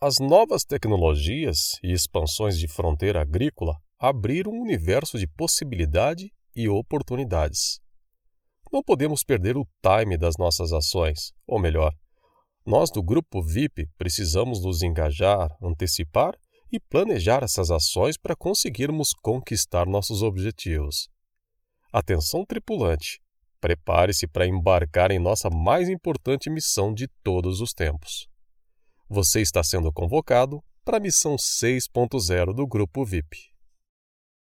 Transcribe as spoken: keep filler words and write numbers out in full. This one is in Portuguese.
As novas tecnologias e expansões de fronteira agrícola abriram um universo de possibilidade e oportunidades. Não podemos perder o time das nossas ações, ou melhor, nós do Grupo V I P precisamos nos engajar, antecipar e planejar essas ações para conseguirmos conquistar nossos objetivos. Atenção, tripulante! Prepare-se para embarcar em nossa mais importante missão de todos os tempos. Você está sendo convocado para a missão seis ponto zero do Grupo V I P.